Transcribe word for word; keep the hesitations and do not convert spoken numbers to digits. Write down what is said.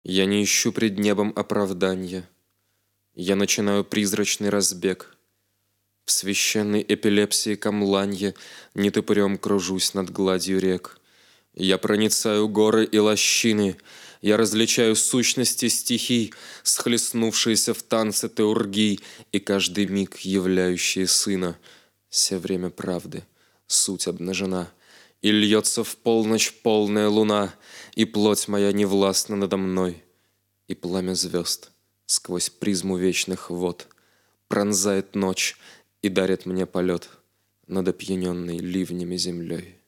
Я не ищу пред небом оправданья. Я начинаю призрачный разбег. В священной эпилепсии камланья нетопырем кружусь над гладью рек. Я проницаю горы и лощины. Я различаю сущности стихий, схлестнувшиеся в танце теургий, и каждый миг являющие сына. Все время правды, суть обнажена, и льется в полночь полная луна, и плоть моя не властна надо мной, и пламя звезд сквозь призму вечных вод пронзает ночь и дарит мне полет над опьяненной ливнями землей.